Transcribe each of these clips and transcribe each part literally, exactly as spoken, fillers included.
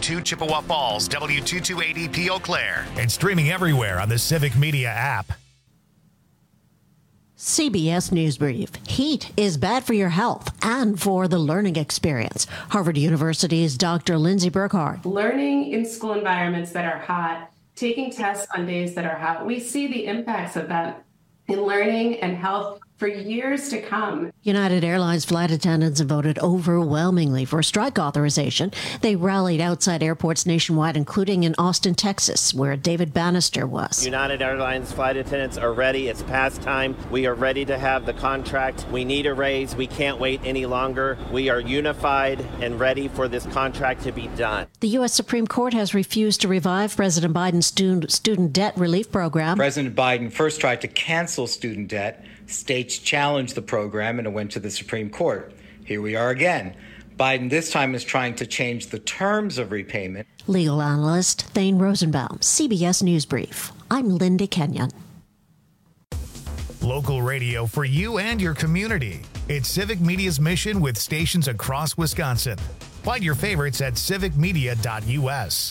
two Chippewa Falls, W two two eight zero P Eau Claire, and streaming everywhere on the Civic Media app. C B S News Brief. Heat is bad for your health and for the learning experience. Harvard University's Doctor Lindsay Burkhardt. Learning in school environments that are hot, taking tests on days that are hot, we see the impacts of that in learning and health for years to come. United Airlines flight attendants voted overwhelmingly for strike authorization. They rallied outside airports nationwide, including in Austin, Texas, where David Bannister was. United Airlines flight attendants are ready. It's past time. We are ready to have the contract. We need a raise. We can't wait any longer. We are unified and ready for this contract to be done. The U S Supreme Court has refused to revive President Biden's student, student debt relief program. President Biden first tried to cancel student debt. States challenged the program and it went to the Supreme Court. Here we are again. Biden this time is trying to change the terms of repayment. Legal analyst Thane Rosenbaum, C B S News Brief. I'm Linda Kenyon. Local radio for you and your community. It's Civic Media's mission with stations across Wisconsin. Find your favorites at civic media dot U S.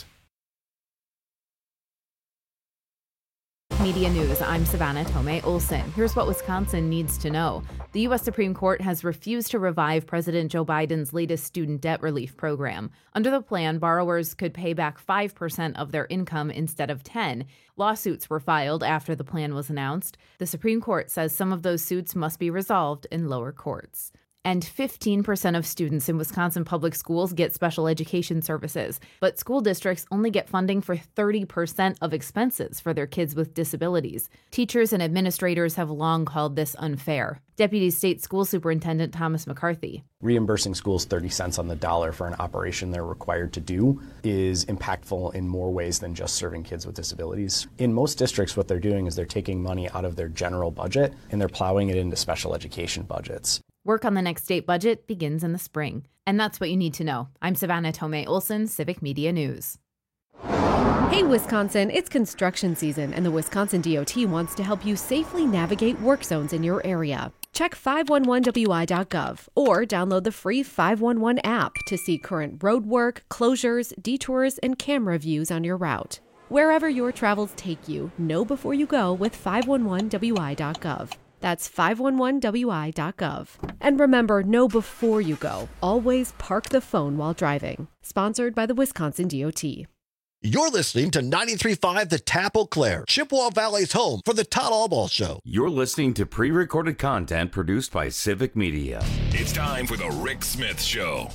Media News, I'm Savannah Tomei Olson. Here's what Wisconsin needs to know. The U S Supreme Court has refused to revive President Joe Biden's latest student debt relief program. Under the plan, borrowers could pay back five percent of their income instead of ten percent. Lawsuits were filed after the plan was announced. The Supreme Court says some of those suits must be resolved in lower courts. And fifteen percent of students in Wisconsin public schools get special education services, but school districts only get funding for thirty percent of expenses for their kids with disabilities. Teachers and administrators have long called this unfair. Deputy State School Superintendent Thomas McCarthy. Reimbursing schools thirty cents on the dollar for an operation they're required to do is impactful in more ways than just serving kids with disabilities. In most districts, what they're doing is they're taking money out of their general budget and they're plowing it into special education budgets. Work on the next state budget begins in the spring. And that's what you need to know. I'm Savannah Tomei Olson, Civic Media News. Hey, Wisconsin, it's construction season, and the Wisconsin D O T wants to help you safely navigate work zones in your area. Check five one one W I dot gov or download the free five one one app to see current road work, closures, detours, and camera views on your route. Wherever your travels take you, know before you go with five one one W I dot gov. That's five one one W I dot gov. And remember, know before you go. Always park the phone while driving. Sponsored by the Wisconsin D O T. You're listening to ninety-three point five The Tap Eau Claire, Chippewa Valley's home for the Todd Allball Show. You're listening to pre-recorded content produced by Civic Media. It's time for the Rick Smith Show.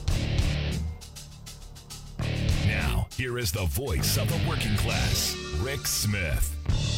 Now, here is the voice of the working class, Rick Smith.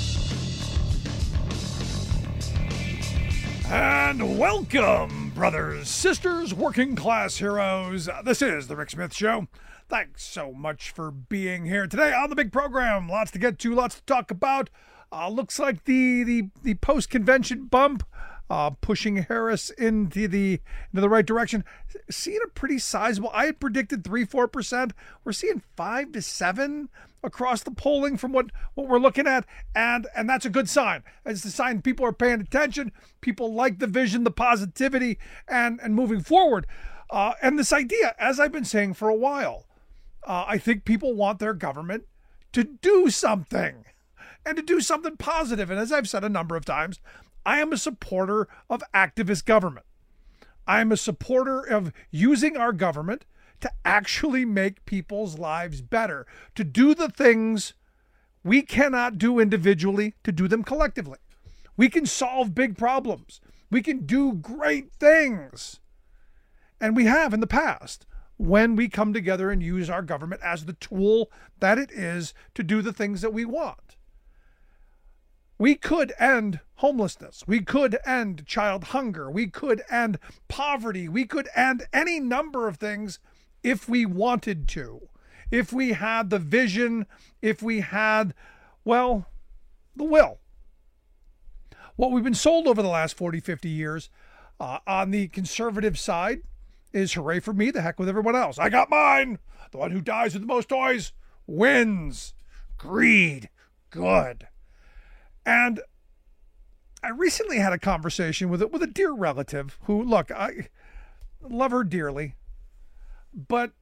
And welcome, brothers, sisters, working class heroes. This is the Rick Smith Show. Thanks so much for being here today on the big program. Lots to get to, lots to talk about. Uh, looks like the the, the post-convention bump uh, pushing Harris into the into the right direction. Seeing a pretty sizable. I had predicted three, four percent. We're seeing five to seven across the polling from what, what we're looking at, and and that's a good sign. It's a sign people are paying attention. People like the vision, the positivity, and and moving forward. Uh, and this idea, as I've been saying for a while, uh, I think people want their government to do something, and to do something positive. And as I've said a number of times, I am a supporter of activist government. I am a supporter of using our government to actually make people's lives better, to do the things we cannot do individually, to do them collectively. We can solve big problems. We can do great things. And we have in the past, when we come together and use our government as the tool that it is to do the things that we want. We could end homelessness. We could end child hunger. We could end poverty. We could end any number of things if we wanted to, if we had the vision, if we had, well, the will. What we've been sold over the last forty, fifty years uh, on the conservative side is hooray for me, the heck with everyone else. I got mine. The one who dies with the most toys wins. Greed. Good. And I recently had a conversation with a, with a dear relative who, look, I love her dearly. But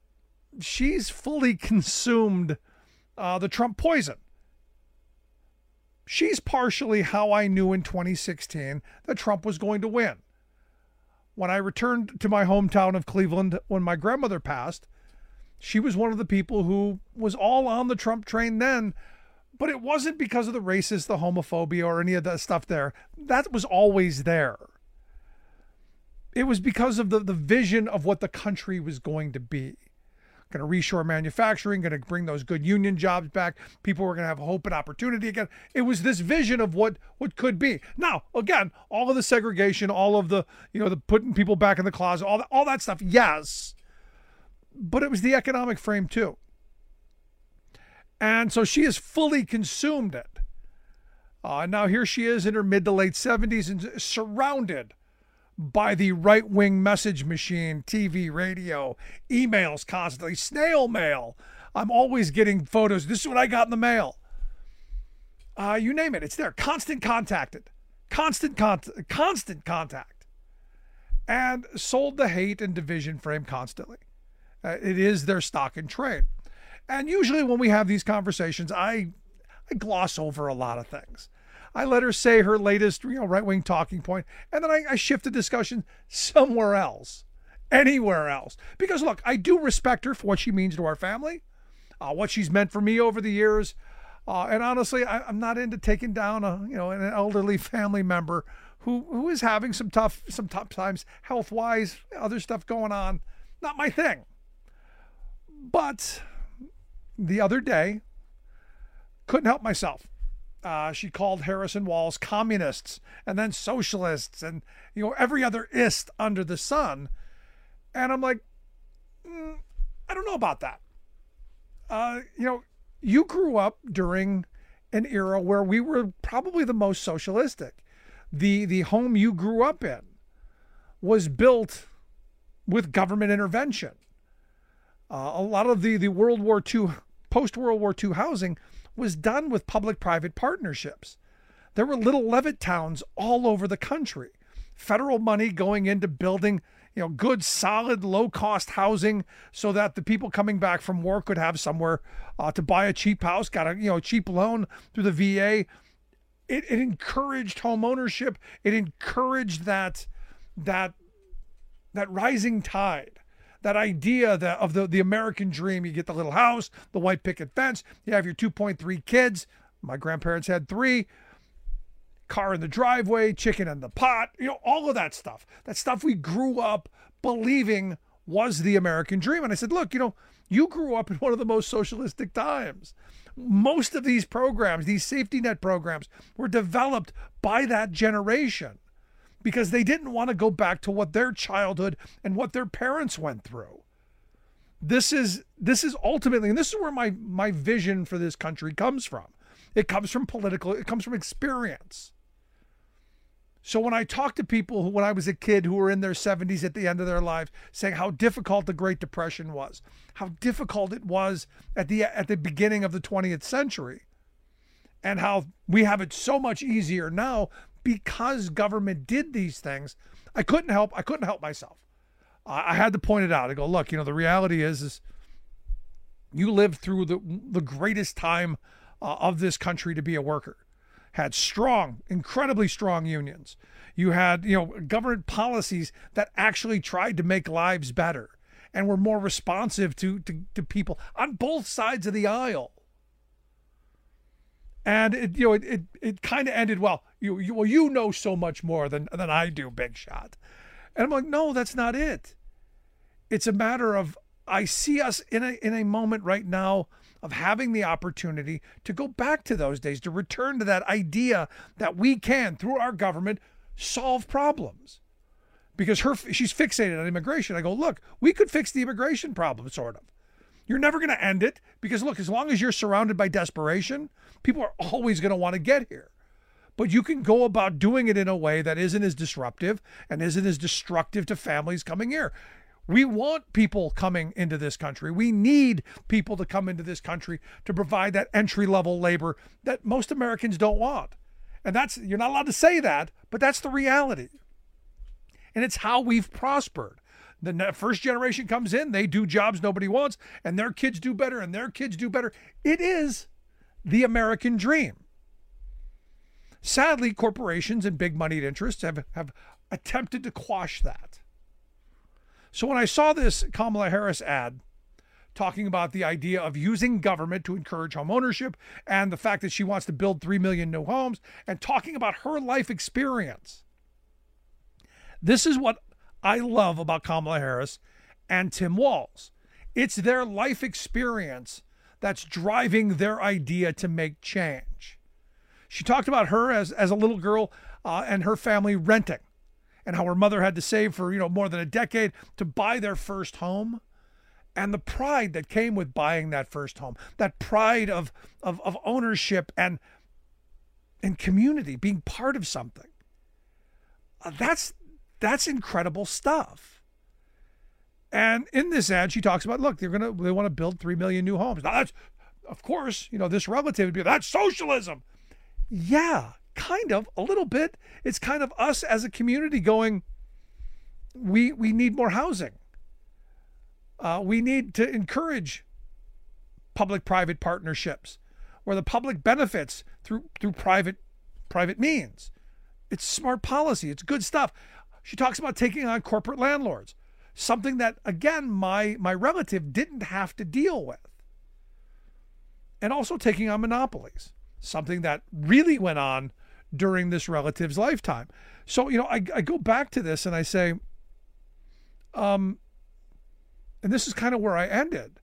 she's fully consumed uh, the Trump poison. She's partially how I knew in twenty sixteen that Trump was going to win. When I returned to my hometown of Cleveland when my grandmother passed, she was one of the people who was all on the Trump train then, but it wasn't because of the racist, the homophobia, or any of that stuff there. That was always there. It was because of the, the vision of what the country was going to be. Going to reshore manufacturing, going to bring those good union jobs back. People were going to have hope and opportunity again. It was this vision of what, what could be. Now, again, all of the segregation, all of the, you know, the putting people back in the closet, all that, all that stuff, yes. But it was the economic frame too. And so she has fully consumed it. Uh, now here she is in her mid to late seventies and surrounded by the right-wing message machine, T V, radio, emails constantly, snail mail. I'm always getting photos. This is what I got in the mail. Uh, you name it, it's there. Constant contacted. Constant, con- constant contact. And sold the hate and division frame constantly. Uh, it is their stock and trade. And usually when we have these conversations, I, I gloss over a lot of things. I let her say her latest, you know, right-wing talking point, and then I, I shift the discussion somewhere else, anywhere else. Because look, I do respect her for what she means to our family, uh, what she's meant for me over the years, uh, and honestly, I, I'm not into taking down a, you know, an elderly family member who who is having some tough some tough times health-wise, other stuff going on. Not my thing. But the other day, couldn't help myself. Uh, she called Harrison Walz communists and then socialists and, you know, every other ist under the sun. And I'm like, mm, I don't know about that. Uh, you know, you grew up during an era where we were probably the most socialistic. The, the home you grew up in was built with government intervention. Uh, a lot of the, the World War Two, post-World War Two housing was done with public-private partnerships. There were little Levitt towns all over the country. Federal money going into building, you know, good, solid, low-cost housing so that the people coming back from war could have somewhere uh, to buy a cheap house, got a, you know, cheap loan through the V A. It, it encouraged home ownership. It encouraged that, that, that rising tide. That idea that of the, the American dream. You get the little house, the white picket fence, you have your two point three kids. My grandparents had three. Car in the driveway, chicken in the pot, you know, all of that stuff. That stuff we grew up believing was the American dream. And I said, look, you know, you grew up in one of the most socialistic times. Most of these programs, these safety net programs, were developed by that generation, because they didn't want to go back to what their childhood and what their parents went through. This is this is ultimately, and this is where my my vision for this country comes from. It comes from political, it comes from experience. So when I talk to people who, when I was a kid, who were in their seventies at the end of their lives, saying how difficult the Great Depression was, how difficult it was at the at the beginning of the twentieth century, and how we have it so much easier now because government did these things, I couldn't help, I couldn't help myself. I had to point it out. I go, look, you know, the reality is, is you lived through the, the greatest time uh, of this country to be a worker. Had strong, incredibly strong unions. You had, you know, government policies that actually tried to make lives better and were more responsive to, to, to people on both sides of the aisle. And it, you know, it it, it kind of ended well. You, you well, you know so much more than than I do, Big Shot. And I'm like, no, that's not it. It's a matter of, I see us in a in a moment right now of having the opportunity to go back to those days, to return to that idea that we can, through our government, solve problems. Because her she's fixated on immigration. I go, look, we could fix the immigration problem, sort of. You're never going to end it, because look, as long as you're surrounded by desperation, people are always going to want to get here. But you can go about doing it in a way that isn't as disruptive and isn't as destructive to families coming here. We want people coming into this country. We need people to come into this country to provide that entry-level labor that most Americans don't want. And that's, you're not allowed to say that, but that's the reality. And it's how we've prospered. The ne- first generation comes in, they do jobs nobody wants, and their kids do better, and their kids do better. It is the American dream. Sadly, corporations and big moneyed interests have, have attempted to quash that. So when I saw this Kamala Harris ad talking about the idea of using government to encourage home ownership and the fact that she wants to build three million new homes and talking about her life experience, this is what I love about Kamala Harris and Tim Walz. It's their life experience that's driving their idea to make change. She talked about her as, as a little girl uh, and her family renting, and how her mother had to save for, you know, more than a decade to buy their first home, and the pride that came with buying that first home, that pride of of, of ownership and and community, being part of something. Uh, that's that's incredible stuff. And in this ad, she talks about, look, they're gonna they want to build three million new homes. Now that's, of course, you know, this relative would be, that's socialism. Yeah, kind of, a little bit. It's kind of us as a community going, we we need more housing. Uh, we need to encourage public-private partnerships where the public benefits through through private private means. It's smart policy. It's good stuff. She talks about taking on corporate landlords, something that, again, my my relative didn't have to deal with. And also taking on monopolies, something that really went on during this relative's lifetime. So, you know, I, I go back to this and I say, um, and this is kind of where I ended.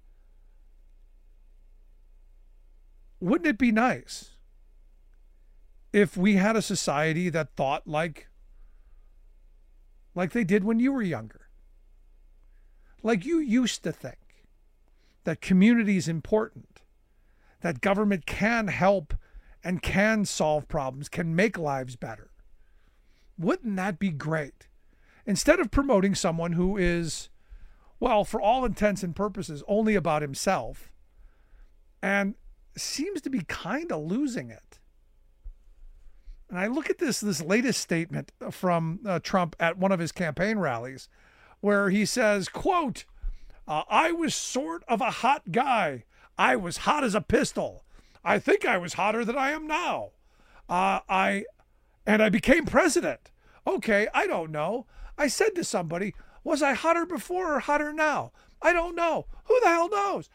Wouldn't it be nice if we had a society that thought like, like they did when you were younger? Like you used to think that community is important, that government can help and can solve problems, can make lives better. Wouldn't that be great? Instead of promoting someone who is, well, for all intents and purposes, only about himself, and seems to be kind of losing it. And I look at this this latest statement from uh, Trump at one of his campaign rallies, where he says, quote, uh, I was sort of a hot guy. I was hot as a pistol. I think I was hotter than I am now. Uh, I, and I became president. Okay, I don't know. I said to somebody, was I hotter before or hotter now? I don't know. Who the hell knows?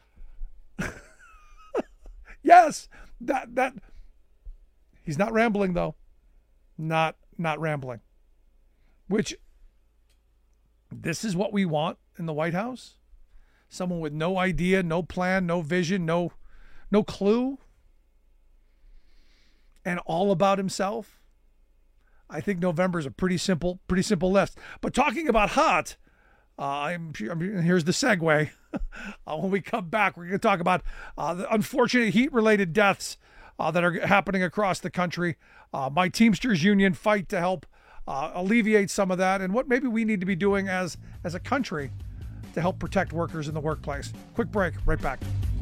Yes, that, that, he's not rambling though. Not, not rambling. Which, this is what we want in the White House? Someone with no idea, no plan, no vision, no, no clue, and all about himself? I think November is a pretty simple, pretty simple list. But talking about hot, uh, I'm, I'm here's the segue. uh, when we come back, we're going to talk about uh, the unfortunate heat-related deaths uh, that are happening across the country. Uh, my Teamsters union fight to help uh, alleviate some of that, and what maybe we need to be doing as as a country to help protect workers in the workplace. Quick break, right back.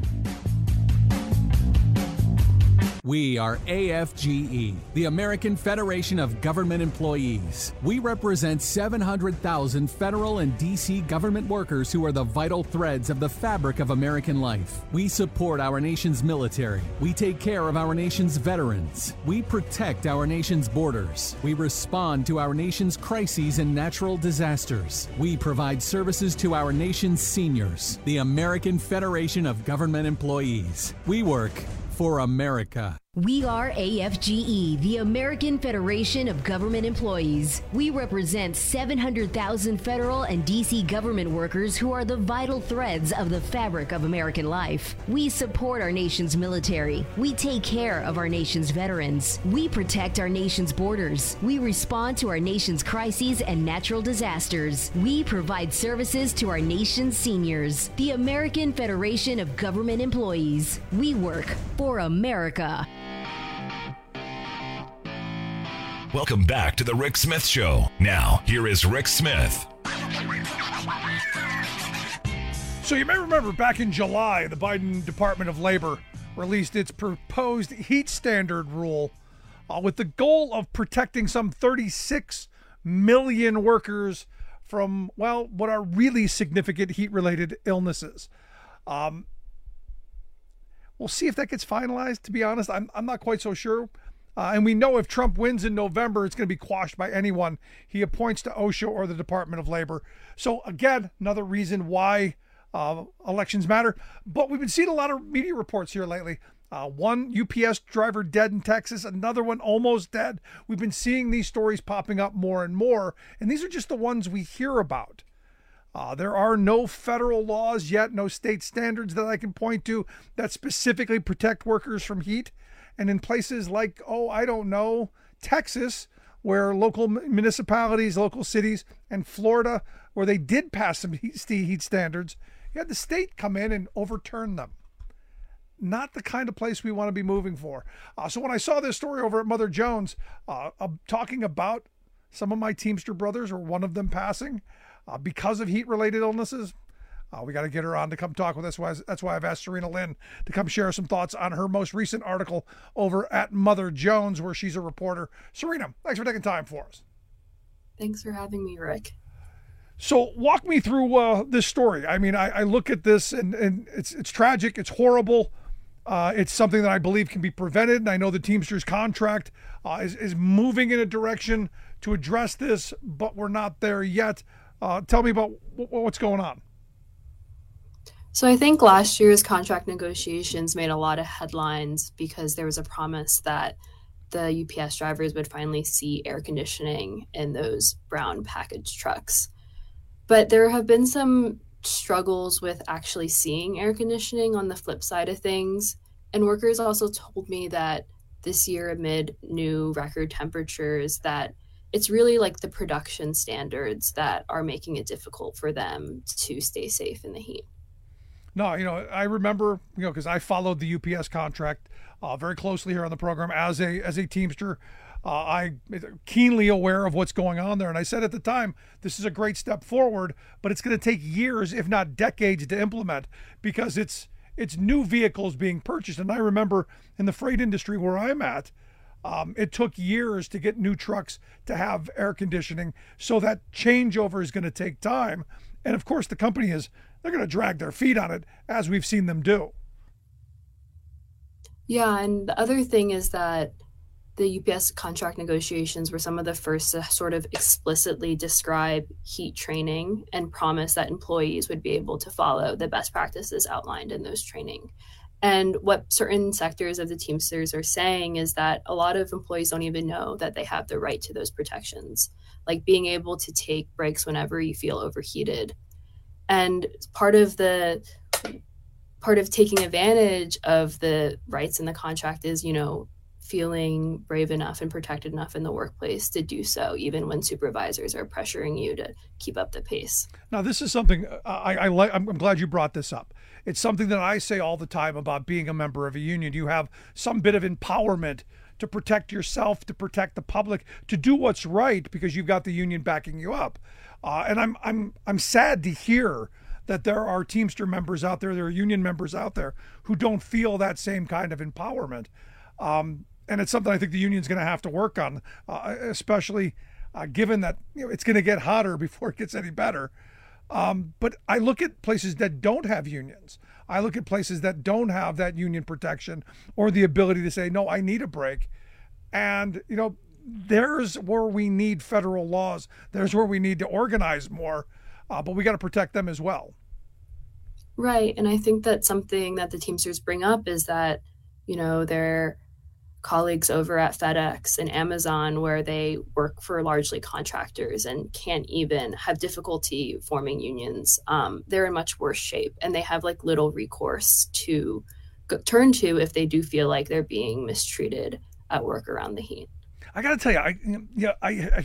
We are A F G E, the American Federation of Government Employees. We represent seven hundred thousand federal and D C government workers who are the vital threads of the fabric of American life. We support our nation's military. We take care of our nation's veterans. We protect our nation's borders. We respond to our nation's crises and natural disasters. We provide services to our nation's seniors. The American Federation of Government Employees. We work for America. We are A F G E, the American Federation of Government Employees. We represent seven hundred thousand federal and D C government workers who are the vital threads of the fabric of American life. We support our nation's military. We take care of our nation's veterans. We protect our nation's borders. We respond to our nation's crises and natural disasters. We provide services to our nation's seniors. The American Federation of Government Employees. We work for America. Welcome back to the Rick Smith Show. Now, here is Rick Smith. So you may remember back in July, the Biden Department of Labor released its proposed heat standard rule uh, with the goal of protecting some thirty-six million workers from, well, what are really significant heat-related illnesses. Um, we'll see if that gets finalized. To be honest, I'm I'm not quite so sure. Uh, and we know if Trump wins in November, it's going to be quashed by anyone he appoints to OSHA or the Department of Labor. So again, another reason why uh, elections matter. But we've been seeing a lot of media reports here lately. Uh, one U P S driver dead in Texas, another one almost dead. We've been seeing these stories popping up more and more, and these are just the ones we hear about. Uh, there are no federal laws yet, no state standards that I can point to that specifically protect workers from heat. And in places like, oh, I don't know, Texas, where local municipalities, local cities, and Florida, where they did pass some heat, heat standards, you had the state come in and overturn them. Not the kind of place we want to be moving for. Uh, so when I saw this story over at Mother Jones, uh, uh, talking about some of my Teamster brothers, or one of them passing uh, because of heat-related illnesses, uh, we got to get her on to come talk with us. That's why, that's why I've asked Serena Lynn to come share some thoughts on her most recent article over at Mother Jones, where she's a reporter. Serena, thanks for taking time for us. Thanks for having me, Rick. So walk me through uh, this story. I mean, I, I look at this and, and it's it's tragic. It's horrible. Uh, it's something that I believe can be prevented. And I know the Teamsters contract uh, is, is moving in a direction to address this, but we're not there yet. Uh, tell me about w- what's going on. So I think last year's contract negotiations made a lot of headlines because there was a promise that the U P S drivers would finally see air conditioning in those brown package trucks. But there have been some struggles with actually seeing air conditioning on the flip side of things. And workers also told me that this year, amid new record temperatures, that it's really like the production standards that are making it difficult for them to stay safe in the heat. No, you know, I remember, you know, because I followed the U P S contract uh, very closely here on the program as a as a Teamster. Uh, I'm keenly aware of what's going on there. And I said at the time, this is a great step forward, but it's going to take years, if not decades, to implement, because it's it's new vehicles being purchased. And I remember in the freight industry where I'm at, um, it took years to get new trucks to have air conditioning. So that changeover is going to take time. And of course, the company is, they're going to drag their feet on it, as we've seen them do. Yeah, and the other thing is that the U P S contract negotiations were some of the first to sort of explicitly describe heat training and promise that employees would be able to follow the best practices outlined in those training. And what certain sectors of the Teamsters are saying is that a lot of employees don't even know that they have the right to those protections, like being able to take breaks whenever you feel overheated. And part of the part of taking advantage of the rights in the contract is, you know, feeling brave enough and protected enough in the workplace to do so, even when supervisors are pressuring you to keep up the pace. Now, this is something I, I like. I'm glad you brought this up. It's something that I say all the time about being a member of a union. You have some bit of empowerment to protect yourself, to protect the public, to do what's right because you've got the union backing you up. Uh, and I'm I'm I'm sad to hear that there are Teamster members out there, there are union members out there who don't feel that same kind of empowerment. Um, and it's something I think the union's going to have to work on, uh, especially uh, given that, you know, it's going to get hotter before it gets any better. Um, but I look at places that don't have unions. I look at places that don't have that union protection or the ability to say, no, I need a break. And, you know, there's where we need federal laws. There's where we need to organize more, uh, but we got to protect them as well. Right. And I think that something that the Teamsters bring up is that, you know, their colleagues over at FedEx and Amazon, where they work for largely contractors and can't even have difficulty forming unions, um, they're in much worse shape. And they have like little recourse to go, turn to if they do feel like they're being mistreated at work around the heat. I got to tell you, I, yeah, I, I,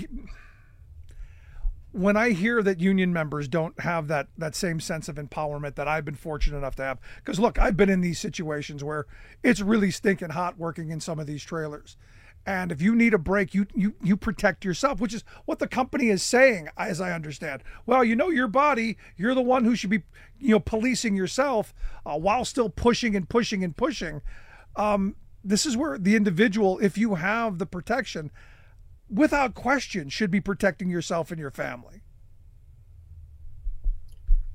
when I hear that union members don't have that that same sense of empowerment that I've been fortunate enough to have, because look, I've been in these situations where it's really stinking hot working in some of these trailers. And if you need a break, you you you protect yourself, which is what the company is saying, as I understand. Well, you know your body, you're the one who should be, you know, policing yourself uh, while still pushing and pushing and pushing. Um, This is where the individual, if you have the protection, without question, should be protecting yourself and your family.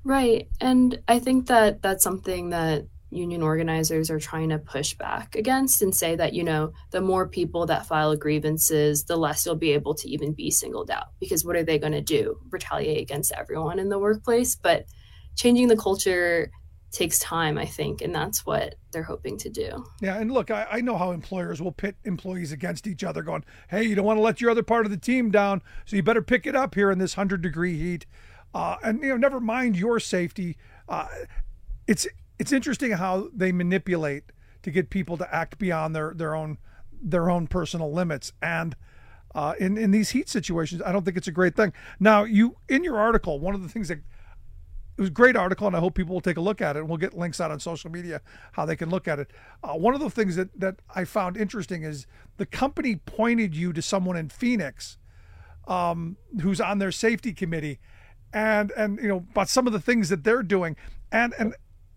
Right. And I think that that's something that union organizers are trying to push back against and say that, you know, the more people that file grievances, the less you'll be able to even be singled out. Because what are they going to do? Retaliate against everyone in the workplace? But changing the culture takes time, I think, and that's what they're hoping to do. Yeah, and look, I, I know how employers will pit employees against each other going, hey, you don't want to let your other part of the team down, so you better pick it up here in this one hundred degree heat. Uh, and, you know, never mind your safety. Uh, it's it's interesting how they manipulate to get people to act beyond their, their own their own personal limits. And uh, in, in these heat situations, I don't think it's a great thing. Now, you in your article, one of the things that it was a great article, and I hope people will take a look at it, and we'll get links out on social media how they can look at it. Uh, one of the things that, that I found interesting is the company pointed you to someone in Phoenix um, who's on their safety committee, and and you know about some of the things that they're doing, and and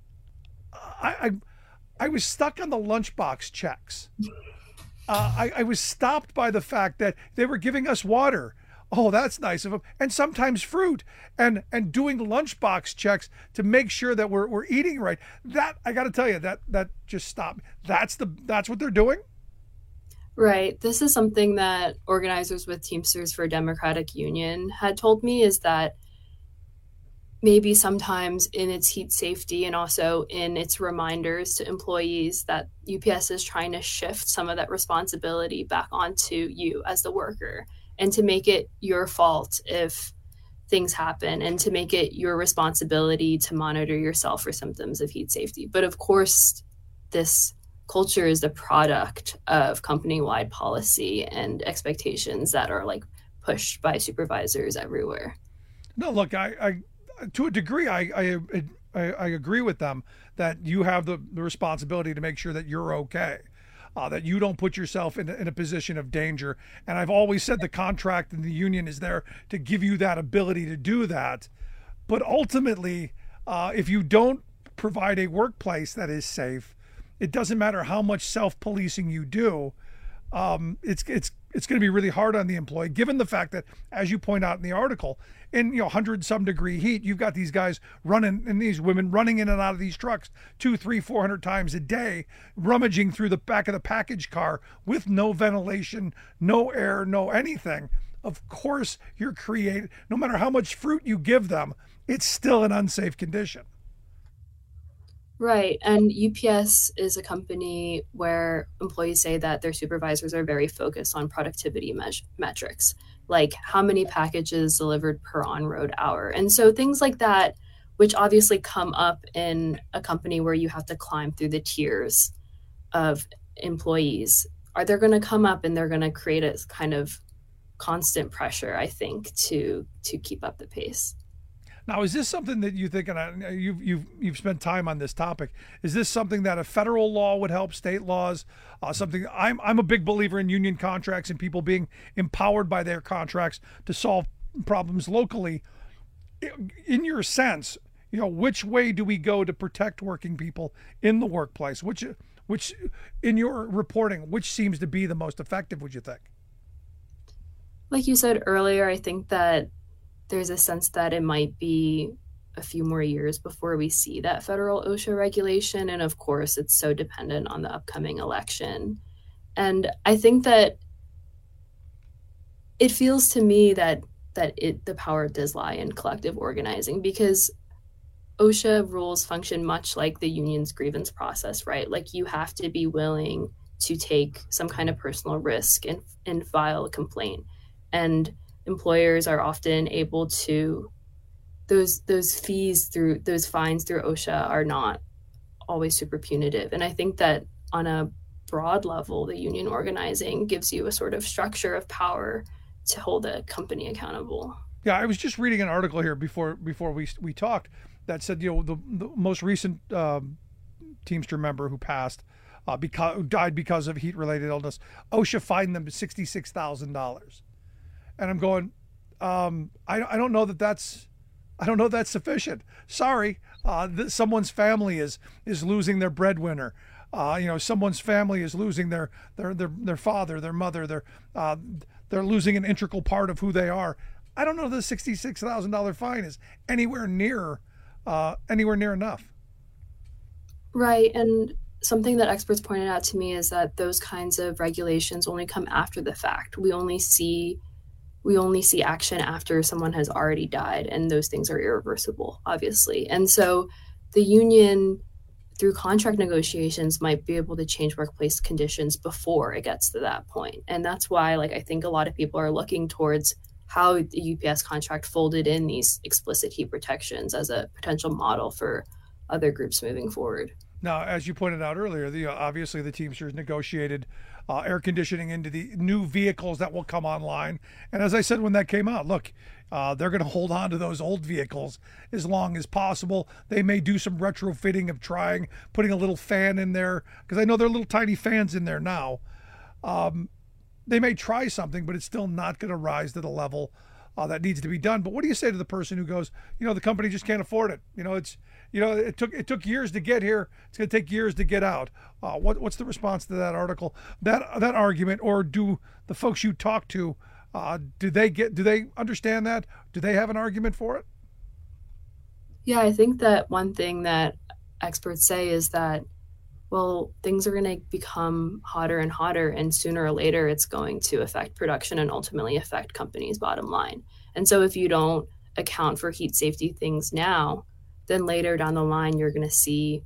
I I, I was stuck on the lunchbox checks. Uh, I, I was stopped by the fact that they were giving us water. Oh, that's nice of them. And sometimes fruit, and and doing lunchbox checks to make sure that we're we're eating right. That I got to tell you, that that just stopped. That's the that's what they're doing. Right. This is something that organizers with Teamsters for a Democratic Union had told me, is that maybe sometimes in its heat safety and also in its reminders to employees that U P S is trying to shift some of that responsibility back onto you as the worker, and to make it your fault if things happen, and to make it your responsibility to monitor yourself for symptoms of heat safety. But of course, this culture is the product of company-wide policy and expectations that are like pushed by supervisors everywhere. No, look, I, I to a degree, I, I, I, I agree with them that you have the, the responsibility to make sure that you're okay. Uh, that you don't put yourself in, in a position of danger. And I've always said the contract and the union is there to give you that ability to do that. But ultimately, uh, if you don't provide a workplace that is safe, it doesn't matter how much self-policing you do. Um, it's it's it's going to be really hard on the employee, given the fact that, as you point out in the article, in you know hundred some degree heat, you've got these guys running and these women running in and out of these trucks two, three, four hundred times a day, rummaging through the back of the package car with no ventilation, no air, no anything. Of course, you're creating, no matter how much fruit you give them, it's still an unsafe condition. Right. And U P S is a company where employees say that their supervisors are very focused on productivity me- metrics, like how many packages delivered per on-road hour. And so things like that, which obviously come up in a company where you have to climb through the tiers of employees, are they're going to come up and they're going to create a kind of constant pressure, I think, to to keep up the pace. Now, is this something that you think, and you've, you've, you've spent time on this topic, is this something that a federal law would help, state laws, uh, something, I'm, I'm a big believer in union contracts and people being empowered by their contracts to solve problems locally. In your sense, you know, which way do we go to protect working people in the workplace? Which, which in your reporting, which seems to be the most effective, would you think? Like you said earlier, I think that there's a sense that it might be a few more years before we see that federal OSHA regulation. And of course, it's so dependent on the upcoming election. And I think that it feels to me that that it the power does lie in collective organizing, because OSHA rules function much like the union's grievance process, right? Like you have to be willing to take some kind of personal risk and, and file a complaint. And employers are often able to, those those fees through, those fines through OSHA are not always super punitive. And I think that on a broad level, the union organizing gives you a sort of structure of power to hold a company accountable. Yeah, I was just reading an article here before before we we talked that said, you know, the, the most recent um, Teamster member who passed, uh, because who died because of heat-related illness, OSHA fined them sixty-six thousand dollars. And I'm going, um, I, I don't know that that's, I don't know that's sufficient. Sorry, uh, th- someone's family is is losing their breadwinner. Uh, you know, someone's family is losing their their their, their father, their mother. Their uh, they're losing an integral part of who they are. I don't know that the sixty-six thousand dollars fine is anywhere near uh, anywhere near enough. Right. And something that experts pointed out to me is that those kinds of regulations only come after the fact. We only see we only see action after someone has already died, and those things are irreversible, obviously. And so the union, through contract negotiations, might be able to change workplace conditions before it gets to that point. And that's why, like, I think a lot of people are looking towards how the U P S contract folded in these explicit heat protections as a potential model for other groups moving forward. Now, as you pointed out earlier, the uh, obviously the Teamsters negotiated uh, air conditioning into the new vehicles that will come online. And as I said when that came out, look, uh, they're going to hold on to those old vehicles as long as possible. They may do some retrofitting of trying, putting a little fan in there, because I know there are little tiny fans in there now. Um, they may try something, but it's still not going to rise to the level uh, that needs to be done. But what do you say to the person who goes, you know, the company just can't afford it? You know, it's, you know, it took it took years to get here. It's going to take years to get out. Uh, what what's the response to that article, that that argument, or do the folks you talk to, uh, do they get, do they understand that? Do they have an argument for it? Yeah, I think that one thing that experts say is that, well, things are going to become hotter and hotter, and sooner or later it's going to affect production and ultimately affect companies' bottom line. And so if you don't account for heat safety things now, then later down the line, you're going to see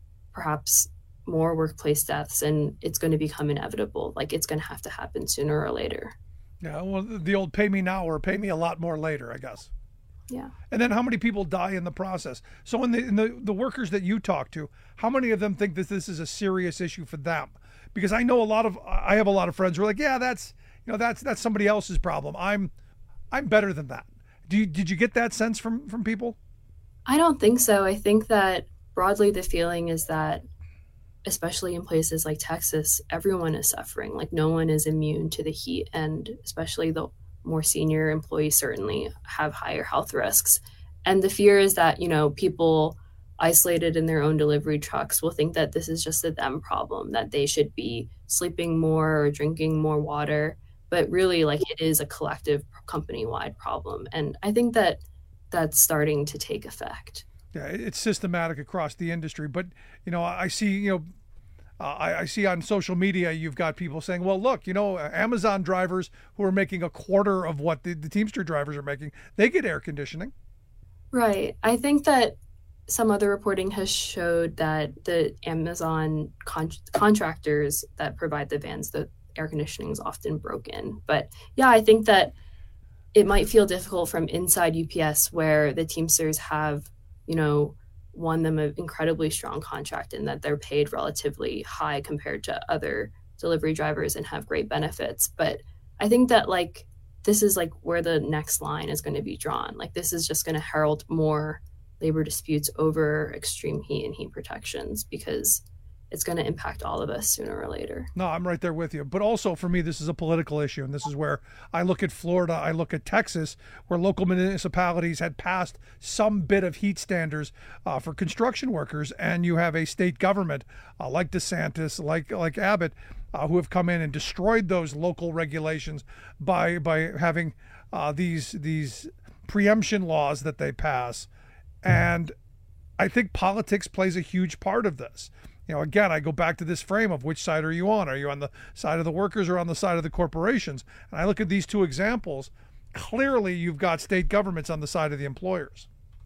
perhaps more workplace deaths, and it's going to become inevitable. Like, it's going to have to happen sooner or later. Yeah, well, the old pay me now or pay me a lot more later, I guess. Yeah. And then how many people die in the process? So in the in the, the workers that you talk to, how many of them think that this is a serious issue for them? Because I know a lot of, I have a lot of friends who are like, yeah, that's, you know, that's that's somebody else's problem. I'm I'm better than that. Do you, did you get that sense from from people? I don't think so. I think that broadly the feeling is that, especially in places like Texas, everyone is suffering. Like, no one is immune to the heat, and especially the more senior employees certainly have higher health risks. And the fear is that, you know, people isolated in their own delivery trucks will think that this is just a them problem, that they should be sleeping more or drinking more water. But really, like, it is a collective company-wide problem. And I think that that's starting to take effect. Yeah, it's systematic across the industry. But, you know, I see, you know, Uh, I, I see on social media, you've got people saying, well, look, you know, Amazon drivers who are making a quarter of what the, the Teamster drivers are making, they get air conditioning. Right. I think that some other reporting has showed that the Amazon con- contractors that provide the vans, the air conditioning is often broken. But yeah, I think that it might feel difficult from inside U P S, where the Teamsters have, you know, won them an incredibly strong contract in that they're paid relatively high compared to other delivery drivers and have great benefits. But I think that, like, this is like where the next line is going to be drawn. Like, this is just going to herald more labor disputes over extreme heat and heat protections, because it's going to impact all of us sooner or later. No, I'm right there with you. But also for me, this is a political issue. And this is where I look at Florida, I look at Texas, where local municipalities had passed some bit of heat standards uh, for construction workers. And you have a state government uh, like DeSantis, like like Abbott, uh, who have come in and destroyed those local regulations by by having uh, these these preemption laws that they pass. And I think politics plays a huge part of this. You know, again, I go back to this frame of which side are you on? Are you on the side of the workers or on the side of the corporations? And I look at these two examples. Clearly, you've got state governments on the side of the employers.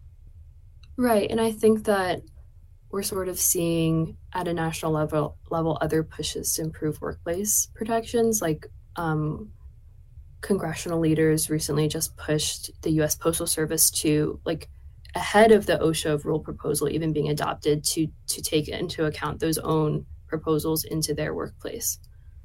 Right. And I think that we're sort of seeing at a national level level other pushes to improve workplace protections. Like, um, congressional leaders recently just pushed the U S Postal Service to, like, ahead of the OSHA rule proposal even being adopted, to to take into account those own proposals into their workplace.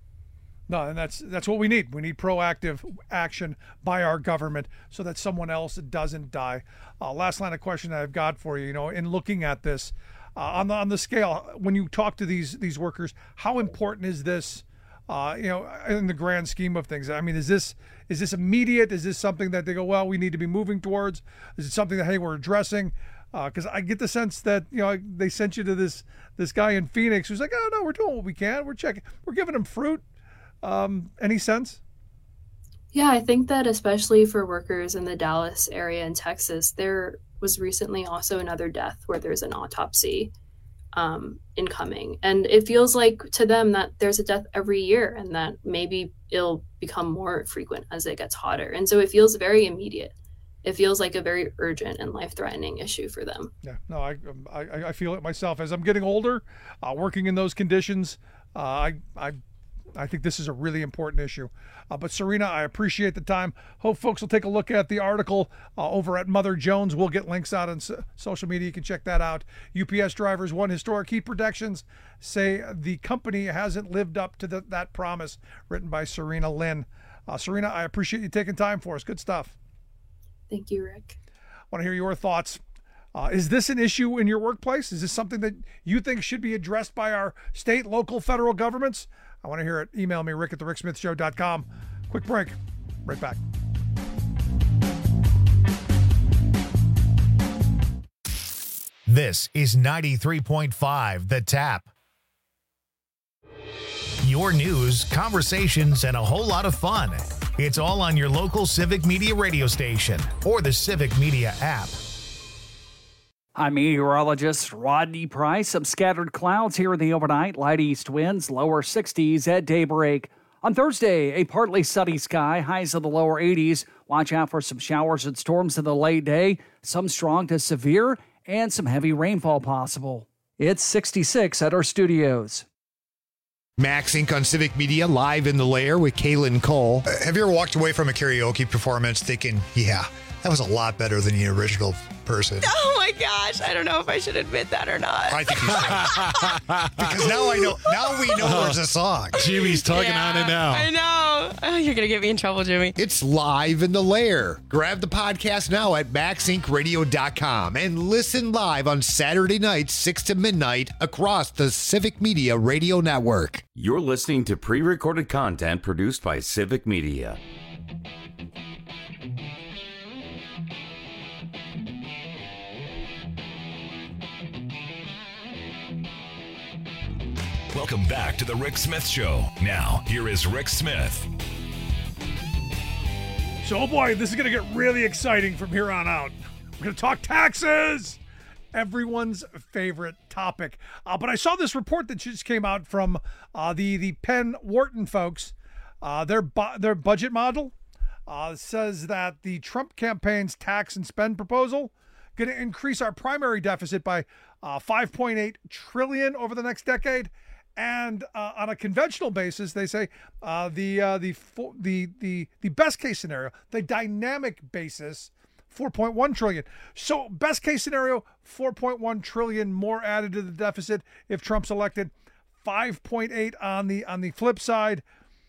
No, and that's that's what we need. We need proactive action by our government so that someone else doesn't die. Uh, last line of question that I've got for you, you know, in looking at this, uh, on the on the scale, when you talk to these these workers, how important is this? Uh, you know, in the grand scheme of things, I mean, is this is this immediate? Is this something that they go, well, we need to be moving towards? Is it something that, hey, we're addressing? Because uh, I get the sense that, you know, they sent you to this this guy in Phoenix who's like, oh no, we're doing what we can. We're checking. We're giving him fruit. Um, any sense? Yeah, I think that especially for workers in the Dallas area in Texas, they're was recently also another death where there's an autopsy um, incoming. And it feels like to them that there's a death every year and that maybe it'll become more frequent as it gets hotter. And so it feels very immediate. It feels like a very urgent and life-threatening issue for them. Yeah, no, I I, I feel it myself. As I'm getting older, uh, working in those conditions, uh, I I I think this is a really important issue. Uh, but Serena, I appreciate the time. Hope folks will take a look at the article uh, over at Mother Jones. We'll get links out on so- social media. You can check that out. U P S drivers won historic heat protections, say the company hasn't lived up to the, that promise, written by Serena Lynn. Uh, Serena, I appreciate you taking time for us. Good stuff. Thank you, Rick. I want to hear your thoughts. Uh, is this an issue in your workplace? Is this something that you think should be addressed by our state, local, federal governments? I want to hear it. Email me, rick at the rick smith show dot com. Quick break. Right back. This is ninety-three point five The Tap. Your news, conversations, and a whole lot of fun. It's all on your local Civic Media radio station or the Civic Media app. I'm meteorologist Rodney Price. Some scattered clouds here in the overnight. Light east winds, lower sixties at daybreak. On Thursday, a partly sunny sky, highs in the lower eighties. Watch out for some showers and storms in the late day. Some strong to severe and some heavy rainfall possible. It's sixty-six at our studios. Max Incorporated on Civic Media, live in the lair with Kaylin Cole. Uh, have you ever walked away from a karaoke performance thinking, yeah, that was a lot better than the original person? Oh my gosh, I don't know if I should admit that or not. I think you should. Because now I know, now we know there's a song. Jimmy's tugging Yeah, on it now. I know. Oh, you're going to get me in trouble, Jimmy. It's live in the lair. Grab the podcast now at max inc radio dot com and listen live on Saturday nights, six to midnight, across the Civic Media Radio Network. You're listening to pre-recorded content produced by Civic Media. Welcome back to the Rick Smith Show. Now, here is Rick Smith. So, oh boy, this is going to get really exciting from here on out. We're going to talk taxes, everyone's favorite topic. Uh, but I saw this report that just came out from uh, the the Penn Wharton folks. Uh, their bu- their budget model uh, says that the Trump campaign's tax and spend proposal going to increase our primary deficit by uh, five point eight trillion dollars over the next decade. And uh, on a conventional basis, they say uh, the uh, the the the the best case scenario, the dynamic basis, four point one trillion dollars. So best case scenario, four point one trillion dollars more added to the deficit if Trump's elected, five point eight on the on the flip side,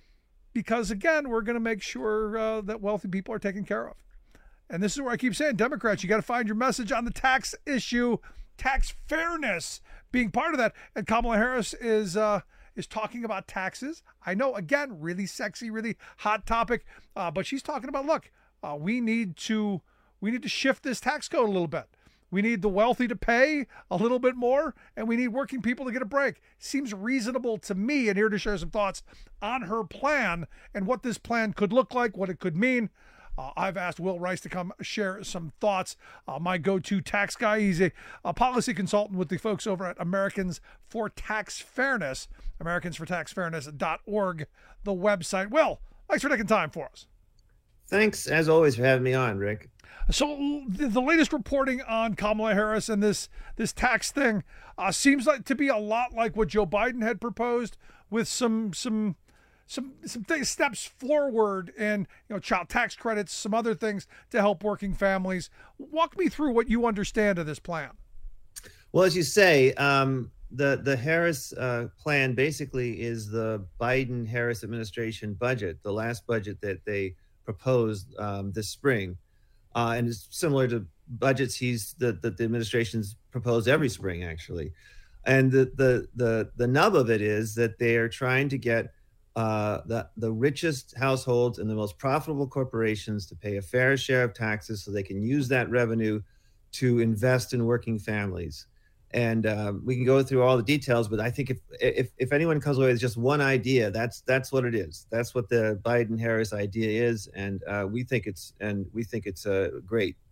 because again, we're going to make sure uh, that wealthy people are taken care of. And this is where I keep saying, Democrats, you got to find your message on the tax issue, tax fairness being part of that. And Kamala Harris is uh, is talking about taxes. I know, again, really sexy, really hot topic, uh, but she's talking about, look, uh, we need to we need to shift this tax code a little bit. We need the wealthy to pay a little bit more, and we need working people to get a break. Seems reasonable to me, and here to share some thoughts on her plan and what this plan could look like, what it could mean. Uh, I've asked Will Rice to come share some thoughts. Uh, my go-to tax guy. He's a, a policy consultant with the folks over at Americans for Tax Fairness, americans for tax fairness dot org, the website. Will, thanks for taking time for us. Thanks, as always, for having me on, Rick. So the, the latest reporting on Kamala Harris and this this tax thing uh, seems like to be a lot like what Joe Biden had proposed, with some some. Some some th- steps forward in, you know, child tax credits, some other things to help working families. Walk me through what you understand of this plan. Well, as you say, um, the the Harris uh, plan basically is the Biden-Harris administration budget, the last budget that they proposed um, this spring, uh, and it's similar to budgets he's that the, the administration's proposed every spring, actually. And the the the the nub of it is that they are trying to get Uh, the, the richest households and the most profitable corporations to pay a fair share of taxes so they can use that revenue to invest in working families. And uh, we can go through all the details, but I think if, if if anyone comes away with just one idea, that's that's what it is. That's what the Biden-Harris idea is, and uh, we think it's and we think it's uh, great.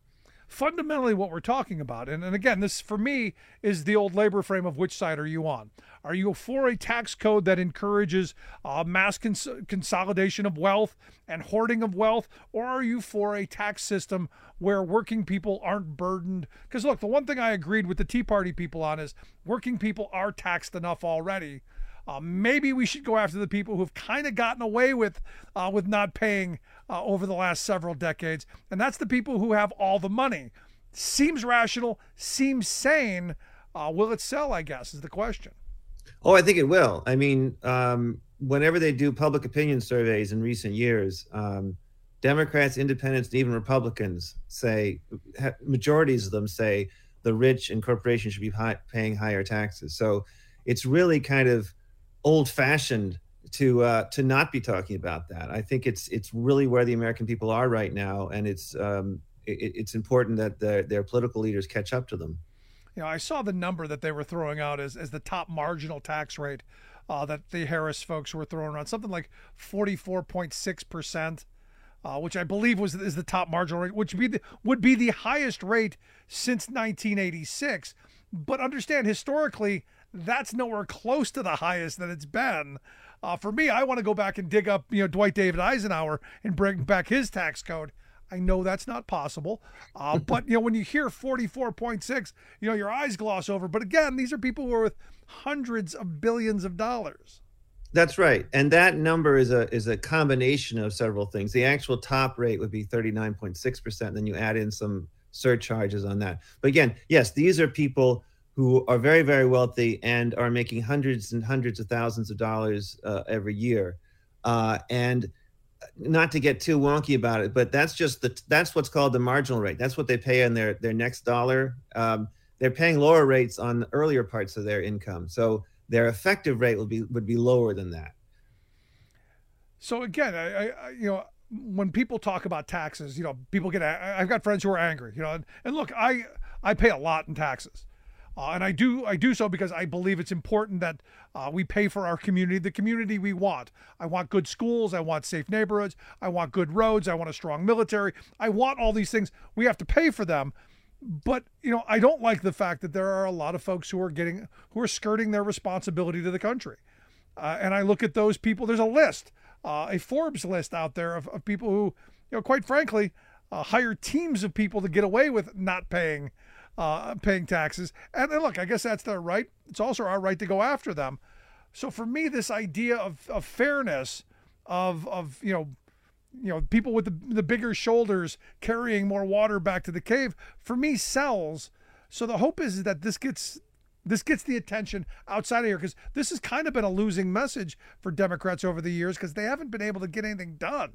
fundamentally what we're talking about. And, and again, this for me is the old labor frame of which side are you on? Are you for a tax code that encourages uh, mass cons- consolidation of wealth and hoarding of wealth? Or are you for a tax system where working people aren't burdened? Because look, the one thing I agreed with the Tea Party people on is working people are taxed enough already. Uh, maybe we should go after the people who've kind of gotten away with uh, with not paying uh, over the last several decades. And that's the people who have all the money. Seems rational, seems sane. Uh, will it sell, I guess, is the question. Oh, I think it will. I mean, um, whenever they do public opinion surveys in recent years, um, Democrats, independents, and even Republicans say, majorities of them say the rich and corporations should be high, paying higher taxes. So it's really kind of old-fashioned to uh, to not be talking about that. I think it's it's really where the American people are right now, and it's um, it, it's important that the, their political leaders catch up to them. You know, I saw the number that they were throwing out as, as the top marginal tax rate uh, that the Harris folks were throwing around, something like forty-four point six percent, uh, which I believe was is the top marginal rate, which would be the, would be the highest rate since nineteen eighty-six. But understand, historically, that's nowhere close to the highest that it's been. Uh, for me, I want to go back and dig up, you know, Dwight David Eisenhower and bring back his tax code. I know that's not possible, uh, but you know, when you hear forty-four point six, you know, your eyes gloss over. But again, these are people who are with hundreds of billions of dollars. That's right, and that number is a is a combination of several things. The actual top rate would be thirty-nine point six percent. Then you add in some surcharges on that. But again, yes, these are people who are very, very wealthy and are making hundreds and hundreds of thousands of dollars uh, every year. Uh, and not to get too wonky about it, but that's just the that's what's called the marginal rate. That's what they pay on their their next dollar. Um, they're paying lower rates on the earlier parts of their income, so their effective rate would be would be lower than that. So again, I, I you know, when people talk about taxes, you know, people get. I've got friends who are angry, you know, and, and look, I I pay a lot in taxes. Uh, and I do I do so because I believe it's important that uh, we pay for our community, the community we want. I want good schools. I want safe neighborhoods. I want good roads. I want a strong military. I want all these things. We have to pay for them. But, you know, I don't like the fact that there are a lot of folks who are getting who are skirting their responsibility to the country. Uh, and I look at those people. There's a list, uh, a Forbes list out there of, of people who, you know, quite frankly, uh, hire teams of people to get away with not paying Uh, paying taxes. And, and look, I guess that's their right. It's also our right to go after them. So for me, this idea of, of fairness, of of you know, you know, people with the the bigger shoulders carrying more water back to the cave, for me sells. So the hope is that this gets this gets the attention outside of here, because this has kind of been a losing message for Democrats over the years because they haven't been able to get anything done.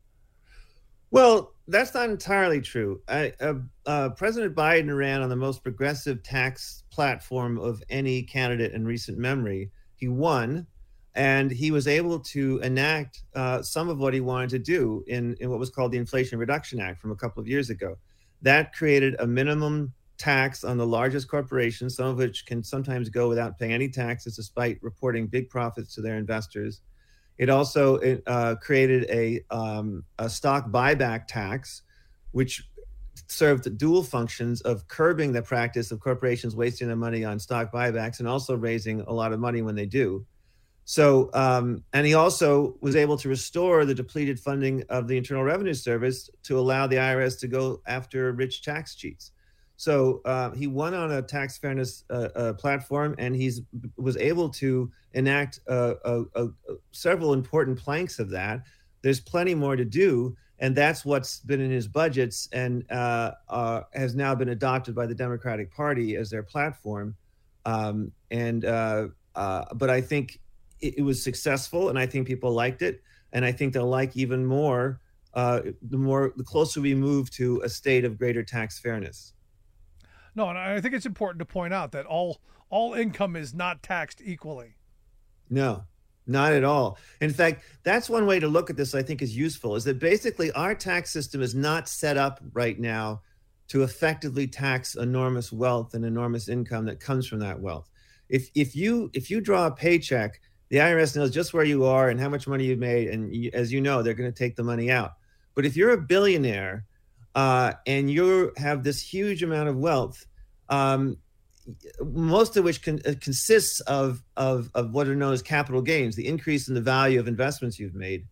Well, that's not entirely true. I, uh, uh, President Biden ran on the most progressive tax platform of any candidate in recent memory. He won, and he was able to enact uh, some of what he wanted to do in, in what was called the Inflation Reduction Act from a couple of years ago. That created a minimum tax on the largest corporations, some of which can sometimes go without paying any taxes despite reporting big profits to their investors. It also it, uh, created a, um, a stock buyback tax, which served the dual functions of curbing the practice of corporations wasting their money on stock buybacks and also raising a lot of money when they do. So, um, and he also was able to restore the depleted funding of the Internal Revenue Service to allow the I R S to go after rich tax cheats. So uh, he won on a tax fairness uh, uh, platform, and he's was able to enact uh, uh, uh, several important planks of that. There's plenty more to do, and that's what's been in his budgets and uh, uh, has now been adopted by the Democratic Party as their platform. Um, and uh, uh, but I think it, it was successful, and I think people liked it, and I think they'll like even more uh, the more the closer we move to a state of greater tax fairness. No, and I think it's important to point out that all all income is not taxed equally. No, not at all. In fact, that's one way to look at this, I think, is useful, is that basically our tax system is not set up right now to effectively tax enormous wealth and enormous income that comes from that wealth. If if you if you draw a paycheck, the I R S knows just where you are and how much money you've made, and you, as you know, they're going to take the money out. But if you're a billionaire, uh, and you have this huge amount of wealth, um, most of which con- uh, consists of, of, of what are known as capital gains, the increase in the value of investments you've made.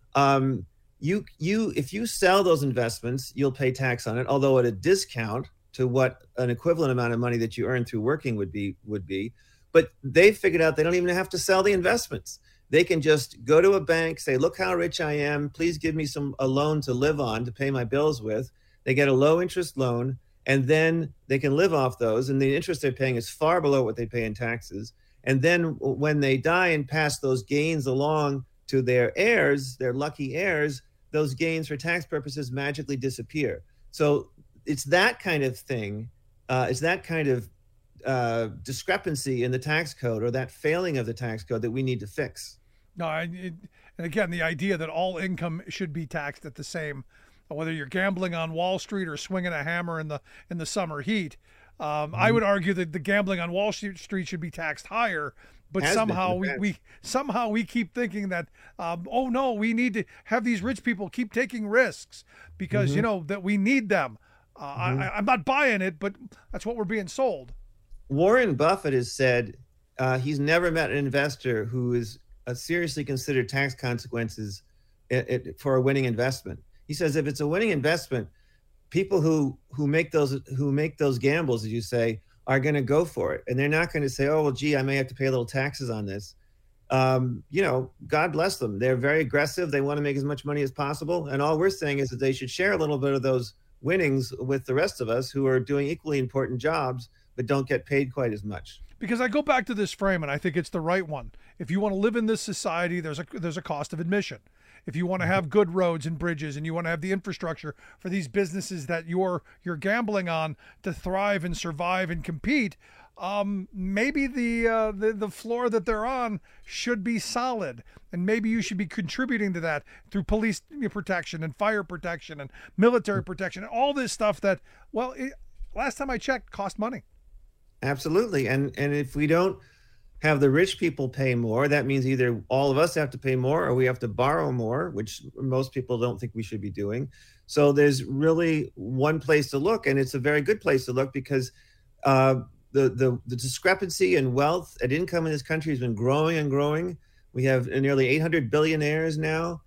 Um, you, you, if you sell those investments, you'll pay tax on it, although at a discount to what an equivalent amount of money that you earn through working would be, would be. But they figured out they don't even have to sell the investments. They can just go to a bank, say, look how rich I am. Please give me some a loan to live on, to pay my bills with. They get a low interest loan, and then they can live off those. And the interest they're paying is far below what they pay in taxes. And then when they die and pass those gains along to their heirs, their lucky heirs, those gains for tax purposes magically disappear. So it's that kind of thing. Uh, it's that kind of uh, discrepancy in the tax code, or that failing of the tax code, that we need to fix. No, I, it, and again, the idea that all income should be taxed at the same, whether you're gambling on Wall Street or swinging a hammer in the in the summer heat. Um, mm-hmm. I would argue that the gambling on Wall Street should be taxed higher, but Has somehow we, we somehow we keep thinking that um, oh no, we need to have these rich people keep taking risks because mm-hmm. you know that we need them. Uh, mm-hmm. I, I'm not buying it, but that's what we're being sold. Warren Buffett has said uh, he's never met an investor who is uh, seriously considered tax consequences it, it, for a winning investment. He says if it's a winning investment, people who who make those who make those gambles, as you say, are going to go for it, and they're not going to say, "Oh, well, gee, I may have to pay a little taxes on this." Um, you know, God bless them. They're very aggressive. They want to make as much money as possible, and all we're saying is that they should share a little bit of those winnings with the rest of us who are doing equally important jobs but don't get paid quite as much. Because I go back to this frame, and I think it's the right one. If you want to live in this society, there's a there's a cost of admission. If you want to have good roads and bridges, and you want to have the infrastructure for these businesses that you're you're gambling on to thrive and survive and compete, um, maybe the, uh, the the floor that they're on should be solid, and maybe you should be contributing to that through police protection and fire protection and military protection and all this stuff that, well, it, last time I checked, cost money. Absolutely, and and if we don't have the rich people pay more, that means either all of us have to pay more or we have to borrow more, which most people don't think we should be doing. So there's really one place to look, and it's a very good place to look because uh, the, the, the discrepancy in wealth and income in this country has been growing and growing. We have nearly eight hundred billionaires now.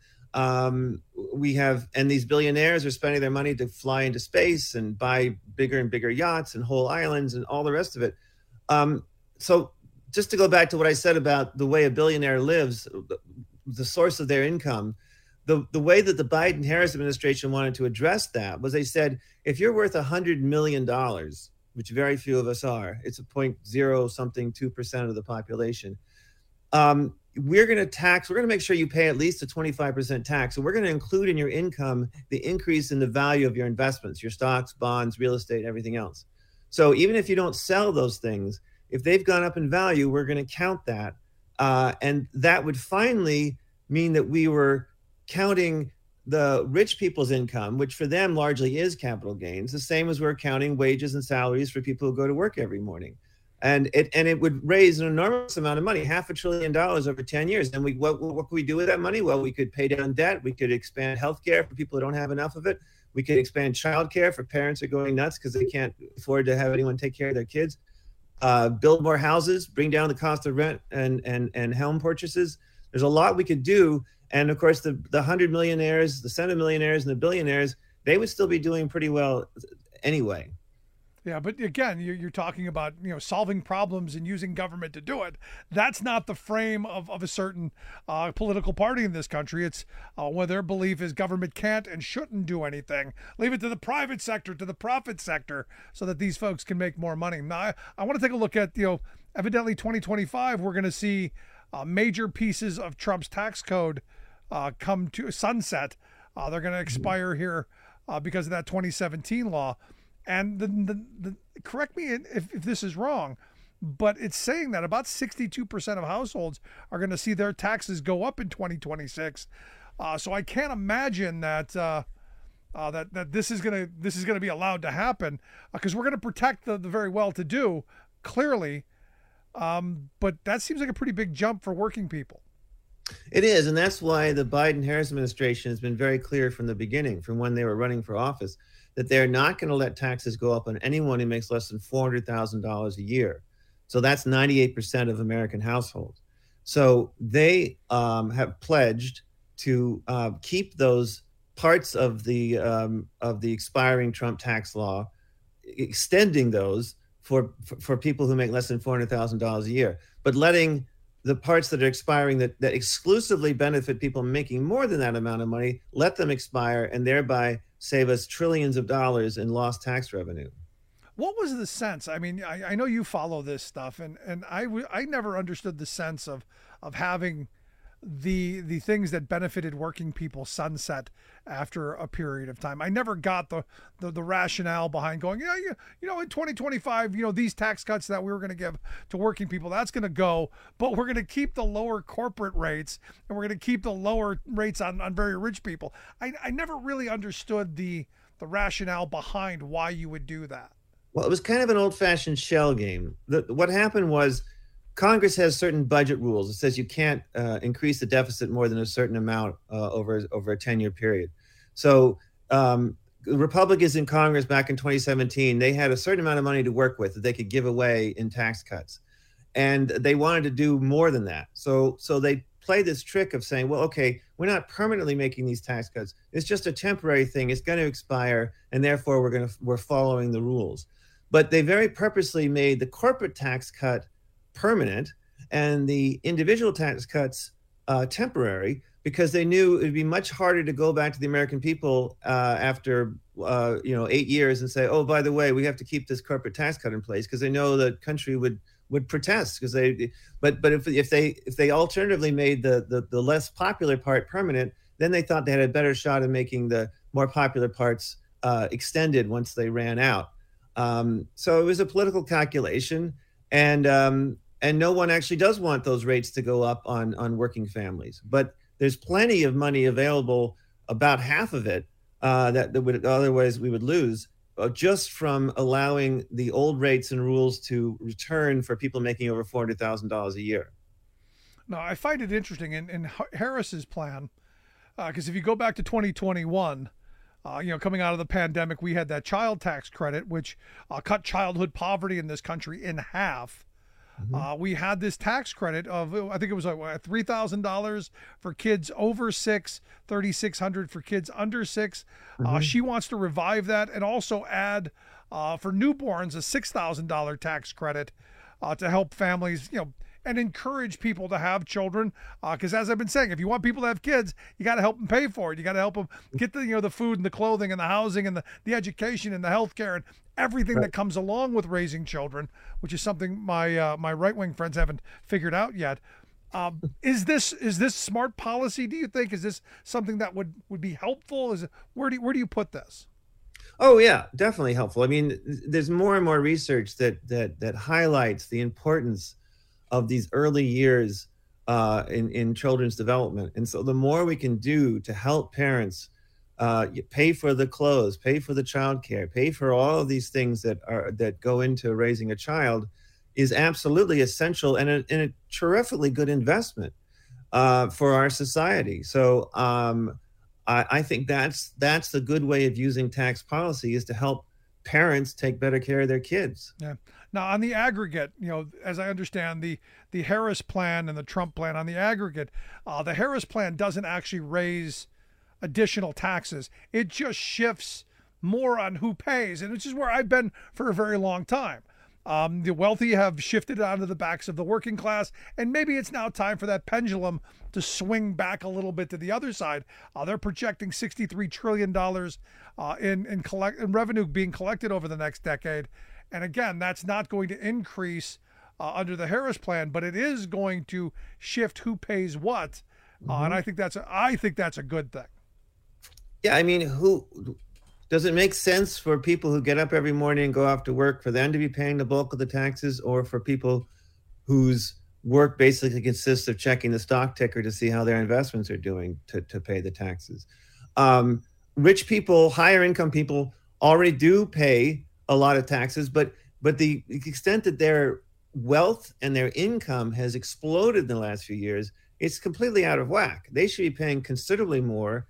Um, we have, and these billionaires are spending their money to fly into space and buy bigger and bigger yachts and whole islands and all the rest of it. Um, so just to go back to what I said about the way a billionaire lives, the source of their income, the, the way that the Biden-Harris administration wanted to address that was they said, if you're worth one hundred million dollars, which very few of us are, it's a point zero something two percent of the population, um, we're going to tax, we're going to make sure you pay at least a twenty-five percent tax. So we're going to include in your income the increase in the value of your investments, your stocks, bonds, real estate, and everything else. So even if you don't sell those things, if they've gone up in value, we're going to count that. Uh, and that would finally mean that we were counting the rich people's income, which for them largely is capital gains, the same as we're counting wages and salaries for people who go to work every morning. And it and it would raise an enormous amount of money, half a trillion dollars over ten years. And we what what could we do with that money? Well, we could pay down debt. We could expand healthcare for people who don't have enough of it. We could expand childcare for parents who are going nuts because they can't afford to have anyone take care of their kids. Uh, build more houses, bring down the cost of rent and and and home purchases. There's a lot we could do. And of course, the the hundred millionaires, the centimillionaires, and the billionaires, they would still be doing pretty well anyway. Yeah, but again, you're, you're talking about, you know, solving problems and using government to do it. That's not the frame of, of a certain uh, political party in this country. It's uh, where their belief is government can't and shouldn't do anything. Leave it to the private sector, to the profit sector, so that these folks can make more money. Now, I, I want to take a look at, you know, evidently twenty twenty-five, we're going to see uh, major pieces of Trump's tax code uh, come to sunset. Uh, they're going to expire here uh, because of that twenty seventeen law. And the, the, the correct me if, if this is wrong, but it's saying that about sixty-two percent of households are going to see their taxes go up in twenty twenty-six. Uh, so I can't imagine that uh, uh, that that this is gonna this is gonna be allowed to happen because uh, we're going to protect the, the very well-to-do, clearly. Um, but that seems like a pretty big jump for working people. It is, and that's why the Biden-Harris administration has been very clear from the beginning, from when they were running for office, that they're not going to let taxes go up on anyone who makes less than four hundred thousand dollars a year. So that's ninety-eight percent of American households. So they um, have pledged to uh, keep those parts of the um, of the expiring Trump tax law, extending those for for, for people who make less than four hundred thousand dollars a year, but letting the parts that are expiring that, that exclusively benefit people making more than that amount of money, let them expire and thereby save us trillions of dollars in lost tax revenue. What was the sense? I mean, I, I know you follow this stuff, and, and I, w- I never understood the sense of of having the the things that benefited working people sunset after a period of time. I never got the the, the rationale behind going, yeah, you, you know, in twenty twenty-five, you know, these tax cuts that we were going to give to working people, that's going to go, but we're going to keep the lower corporate rates and we're going to keep the lower rates on, on very rich people. I, I never really understood the the rationale behind why you would do that. Well, it was kind of an old-fashioned shell game. The, what happened was Congress has certain budget rules. It says you can't uh, increase the deficit more than a certain amount uh, over over a ten-year period. So um, Republicans in Congress back in twenty seventeen, they had a certain amount of money to work with that they could give away in tax cuts, and they wanted to do more than that. So so they played this trick of saying, well, okay, we're not permanently making these tax cuts. It's just a temporary thing. It's going to expire, and therefore we're going to we're following the rules. But they very purposely made the corporate tax cut permanent and the individual tax cuts uh, temporary, because they knew it would be much harder to go back to the American people uh, after uh, you know eight years and say, oh, by the way, we have to keep this corporate tax cut in place, because they know the country would would protest. Because they, but but if if they if they alternatively made the, the the less popular part permanent, then they thought they had a better shot of making the more popular parts uh, extended once they ran out. Um, so it was a political calculation, and um, and no one actually does want those rates to go up on on working families. But there's plenty of money available, about half of it uh, that, that would otherwise we would lose, uh, just from allowing the old rates and rules to return for people making over four hundred thousand dollars a year. Now, I find it interesting in, in Harris's plan, because uh, if you go back to twenty twenty-one. Uh, you know, coming out of the pandemic, we had that child tax credit, which uh, cut childhood poverty in this country in half. Mm-hmm. Uh, we had this tax credit of, I think it was like three thousand dollars for kids over six, three thousand six hundred dollars for kids under six. Mm-hmm. Uh, she wants to revive that and also add uh, for newborns a six thousand dollars tax credit uh, to help families, you know, and encourage people to have children, because uh, as I've been saying, if you want people to have kids, you got to help them pay for it. You got to help them get the you know the food and the clothing and the housing and the, the education and the health care and everything right. that comes along with raising children, which is something my uh, my right wing friends haven't figured out yet. Um, is this is this smart policy? Do you think? Is this something that would, would be helpful? Is it, where do you, where do you put this? Oh yeah, definitely helpful. I mean, there's more and more research that that that highlights the importance of these early years uh, in, in children's development. And so the more we can do to help parents uh, pay for the clothes, pay for the childcare, pay for all of these things that are that go into raising a child is absolutely essential and a, and a terrifically good investment uh, for our society. So um, I, I think that's that's the good way of using tax policy, is to help parents take better care of their kids. Yeah. Now, on the aggregate, you know, as I understand the the Harris plan and the Trump plan, on the aggregate, uh, the Harris plan doesn't actually raise additional taxes. It just shifts more on who pays, and which is where I've been for a very long time. Um, the wealthy have shifted onto the backs of the working class, and maybe it's now time for that pendulum to swing back a little bit to the other side. Uh, they're projecting sixty-three trillion dollars uh, in in, collect, in revenue being collected over the next decade. And again, that's not going to increase uh, under the Harris plan, but it is going to shift who pays what. Uh, mm-hmm. And I think that's a, I think that's a good thing. Yeah, I mean, who does it make sense for people who get up every morning and go off to work, for them to be paying the bulk of the taxes, or for people whose work basically consists of checking the stock ticker to see how their investments are doing to, to pay the taxes? Um, rich people, higher income people already do pay a lot of taxes, but but the extent that their wealth and their income has exploded in the last few years, it's completely out of whack. They should be paying considerably more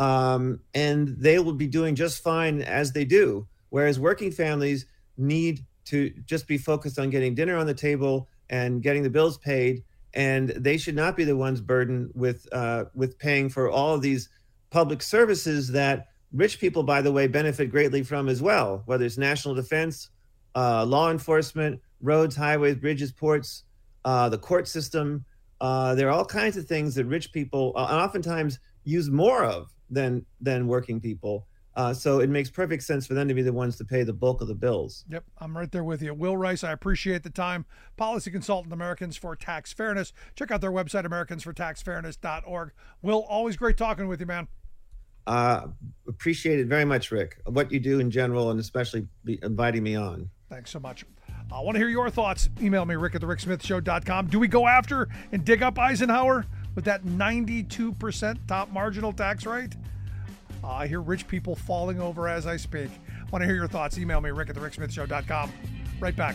um, and they will be doing just fine as they do. Whereas working families need to just be focused on getting dinner on the table and getting the bills paid, and they should not be the ones burdened with uh, with paying for all of these public services that rich people, by the way, benefit greatly from as well, whether it's national defense, uh, law enforcement, roads, highways, bridges, ports, uh, the court system. Uh, there are all kinds of things that rich people uh, oftentimes use more of than than working people. Uh, so it makes perfect sense for them to be the ones to pay the bulk of the bills. Yep, I'm right there with you. Will Rice, I appreciate the time. Policy consultant, Americans for Tax Fairness. Check out their website, americans for tax fairness dot org. Will, always great talking with you, man. Uh, appreciate it very much, Rick. What you do in general, and especially be inviting me on. Thanks so much. I want to hear your thoughts. Email me, rick at the rick smith show dot com. Do we go after and dig up Eisenhower with that ninety-two percent top marginal tax rate? Uh, I hear rich people falling over as I speak. I want to hear your thoughts. Email me, rick at the rick smith show dot com. Right back.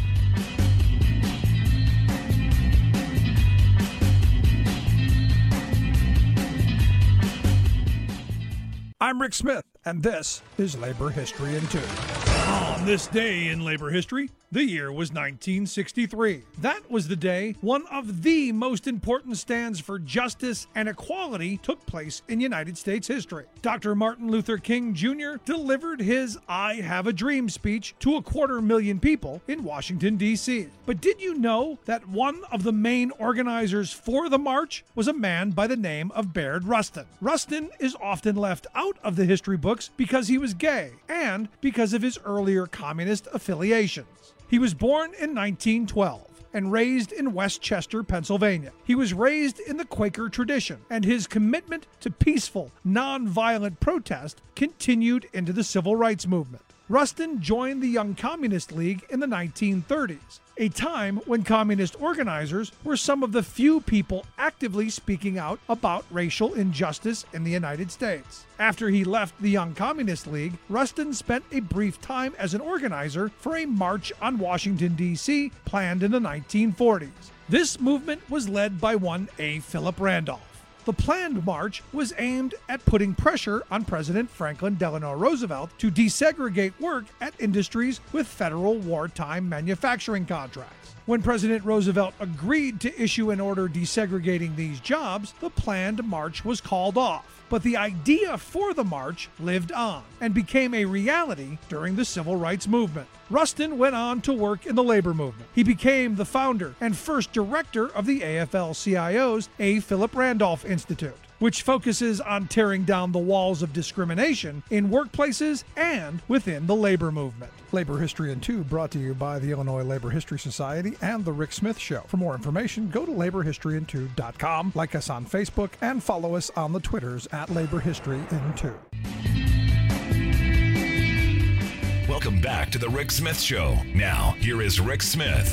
I'm Rick Smith, and this is Labor History in Two. On this day in labor history, the year was nineteen sixty-three. That was the day one of the most important stands for justice and equality took place in United States history. Doctor Martin Luther King Junior delivered his I Have a Dream speech to a quarter million people in Washington, D C. But did you know that one of the main organizers for the march was a man by the name of Bayard Rustin? Rustin is often left out of the history books because he was gay and because of his earlier communist affiliations. He was born in nineteen twelve and raised in Westchester, Pennsylvania. He was raised in the Quaker tradition, and his commitment to peaceful, nonviolent protest continued into the civil rights movement. Rustin joined the Young Communist League in the nineteen thirties, a time when communist organizers were some of the few people actively speaking out about racial injustice in the United States. After he left the Young Communist League, Rustin spent a brief time as an organizer for a march on Washington, D C planned in the nineteen forties. This movement was led by one A. Philip Randolph. The planned march was aimed at putting pressure on President Franklin Delano Roosevelt to desegregate work at industries with federal wartime manufacturing contracts. When President Roosevelt agreed to issue an order desegregating these jobs, the planned march was called off. But the idea for the march lived on and became a reality during the civil rights movement. Rustin went on to work in the labor movement. He became the founder and first director of the A F L C I O's A. Philip Randolph Institute, which focuses on tearing down the walls of discrimination in workplaces and within the labor movement. Labor History in Two brought to you by the Illinois Labor History Society and The Rick Smith Show. For more information, go to labor history in two dot com, like us on Facebook, and follow us on the Twitters at Labor History in Two. Welcome back to the Rick Smith Show. Now, here is Rick Smith.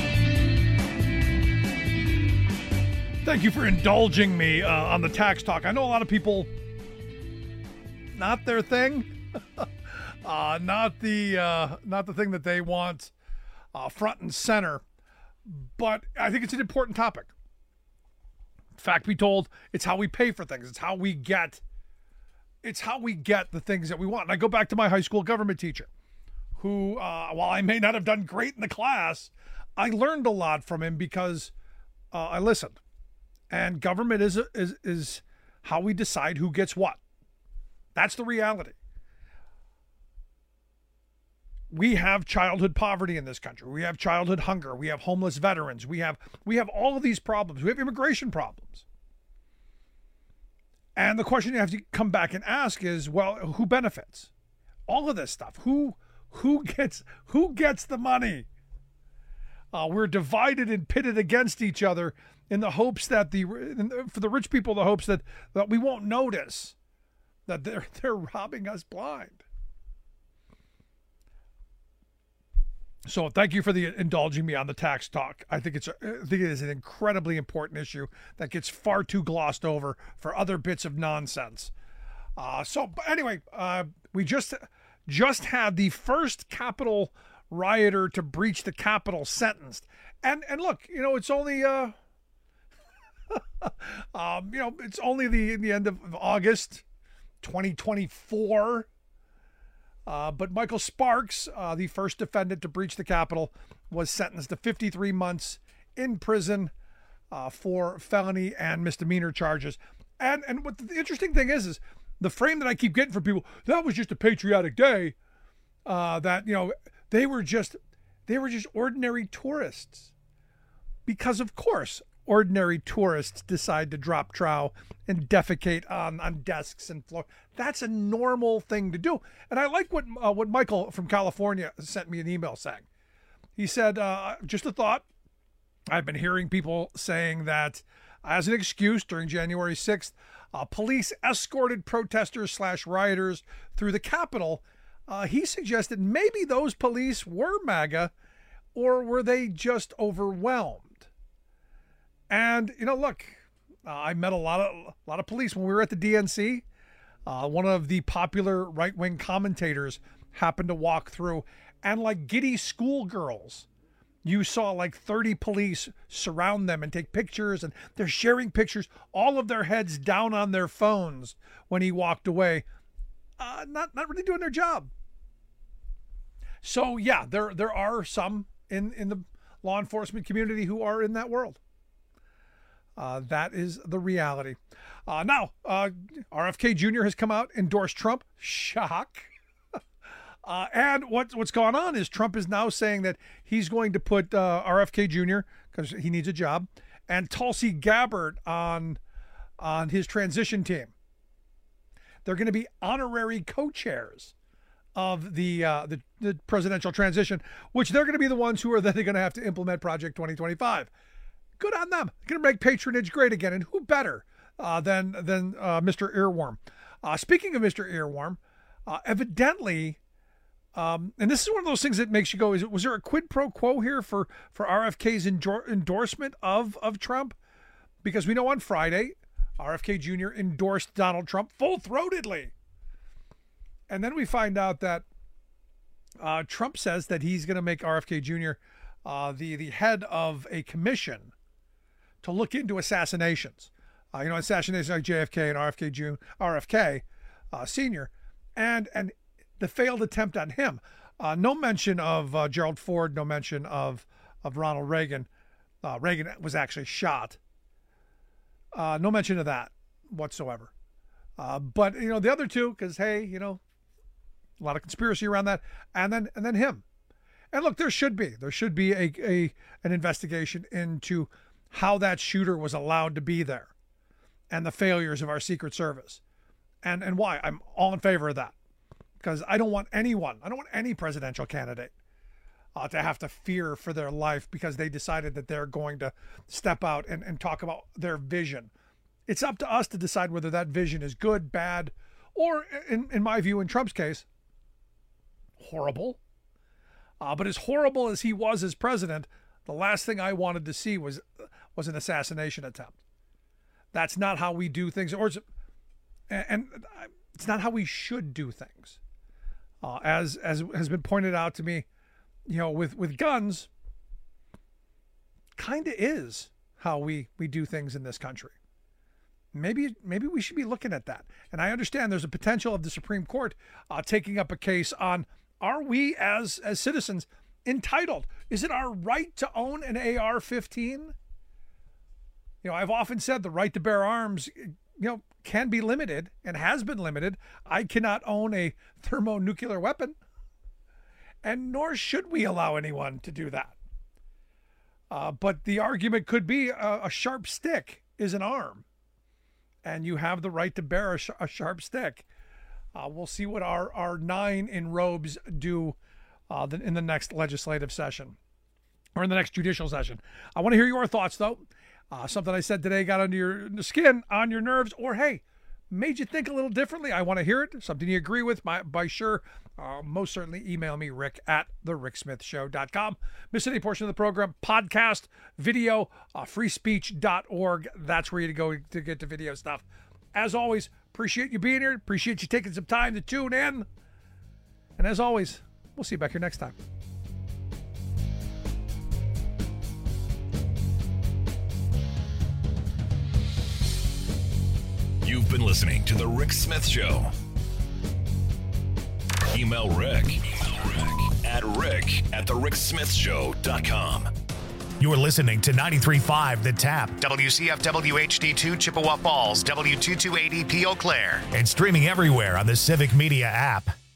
Thank you for indulging me uh, on the tax talk. I know a lot of people, not their thing, uh, not the uh, not the thing that they want uh, front and center, but I think it's an important topic. Fact be told, it's how we pay for things. It's how we get, it's how we get the things that we want. And I go back to my high school government teacher, who, uh, while I may not have done great in the class, I learned a lot from him because uh, I listened. And government is, a, is is how we decide who gets what. That's the reality. We have childhood poverty in this country. We have childhood hunger. We have homeless veterans. We have we have all of these problems. We have immigration problems. And the question you have to come back and ask is, well, who benefits? All of this stuff. Who who gets who gets the money? Uh, we're divided and pitted against each other in the hopes that the for the rich people, the hopes that, that we won't notice that they're they're robbing us blind. So thank you for the indulging me on the tax talk. I think it's a, I think it is an incredibly important issue that gets far too glossed over for other bits of nonsense. Uh, so but anyway, uh, we just just had the first Capitol rioter to breach the Capitol sentenced, and and look, you know, it's only uh. um, you know, it's only the the end of August. twenty twenty-four. Uh, but Michael Sparks, uh, the first defendant to breach the Capitol, was sentenced to fifty-three months in prison uh, for felony and misdemeanor charges. And and what the interesting thing is, is the frame that I keep getting from people, that was just a patriotic day. Uh, that, you know, they were just they were just ordinary tourists. Because, of course, ordinary tourists decide to drop trow and defecate on, on desks and floor. That's a normal thing to do. And I like what uh, what Michael from California sent me an email saying. He said, uh, just a thought. I've been hearing people saying that as an excuse during January sixth, uh, police escorted protesters slash rioters through the Capitol. Uh, he suggested maybe those police were MAGA, or were they just overwhelmed? And, you know, look, uh, I met a lot of a lot of police when we were at the D N C. Uh, one of the popular right-wing commentators happened to walk through, and like giddy schoolgirls, you saw like thirty police surround them and take pictures, and they're sharing pictures, all of their heads down on their phones when he walked away. Uh, not not really doing their job. So, yeah, there there are some in, in the law enforcement community who are in that world. Uh, that is the reality. Uh, now, uh, R F K Junior has come out, endorsed Trump. Shock. uh, and what, what's gone on is Trump is now saying that he's going to put uh, R F K Junior, because he needs a job, and Tulsi Gabbard on, on his transition team. They're going to be honorary co-chairs of the, uh, the the presidential transition, which they're going to be the ones who are then going to have to implement Project twenty twenty-five. Good on them. Going to make patronage great again. And who better uh, than than uh, Mister Earworm? Uh, speaking of Mister Earworm, uh, evidently, um, and this is one of those things that makes you go, is it, was there a quid pro quo here for, for R F K's endor- endorsement of, of Trump? Because we know on Friday, R F K Junior endorsed Donald Trump full-throatedly. And then we find out that uh, Trump says that he's going to make R F K Junior uh, the, the head of a commission to look into assassinations. Uh, you know, assassinations like J F K and R F K Junior, R F K uh, Senior, and and the failed attempt on him. Uh, no mention of uh, Gerald Ford. No mention of of Ronald Reagan. Uh, Reagan was actually shot. Uh, no mention of that whatsoever. Uh, but you know the other two, because hey, you know, a lot of conspiracy around that, and then and then him. And look, there should be there should be a, a an investigation into how that shooter was allowed to be there, and the failures of our Secret Service, and and why. I'm all in favor of that, because I don't want anyone, I don't want any presidential candidate uh, to have to fear for their life because they decided that they're going to step out and, and talk about their vision. It's up to us to decide whether that vision is good, bad, or in, in my view, in Trump's case, horrible. Uh, but as horrible as he was as president, the last thing I wanted to see was was an assassination attempt. That's not how we do things, or and it's not how we should do things. Uh, as as has been pointed out to me, you know, with with guns, kind of is how we we do things in this country. Maybe maybe we should be looking at that. And I understand there's a potential of the Supreme Court uh, taking up a case on, are we as as citizens entitled? Is it our right to own an A R fifteen? You know, I've often said the right to bear arms, you know, can be limited and has been limited. I cannot own a thermonuclear weapon, and nor should we allow anyone to do that. Uh, but the argument could be a, a sharp stick is an arm, and you have the right to bear a, sh- a sharp stick. Uh, we'll see what our, our nine in robes do uh, the, in the next legislative session, or in the next judicial session. I want to hear your thoughts, though. Uh, something I said today got under your skin, on your nerves, or hey, made you think a little differently. I want to hear it. Something you agree with, by, by sure, uh, most certainly email me, rick at the rick smith show dot com. Miss any portion of the program, podcast, video, uh, free speech dot org. That's where you go to get to video stuff. As always, appreciate you being here. Appreciate you taking some time to tune in. And as always, we'll see you back here next time. You've been listening to The Rick Smith Show. Email Rick, Email Rick at rick at the rick smith show dot com. You're listening to ninety-three point five The Tap, W C F W H D two Chippewa Falls, W two two eighty P Eau Claire, and streaming everywhere on the Civic Media app.